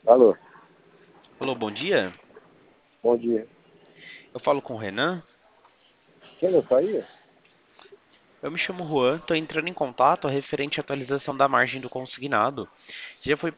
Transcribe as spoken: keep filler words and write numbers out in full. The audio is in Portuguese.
Alô, Alô, bom dia. bom dia. Eu falo com o Renan. Quem não saía? Eu me chamo Juan, estou entrando em contato referente à atualização da margem do consignado. Já foi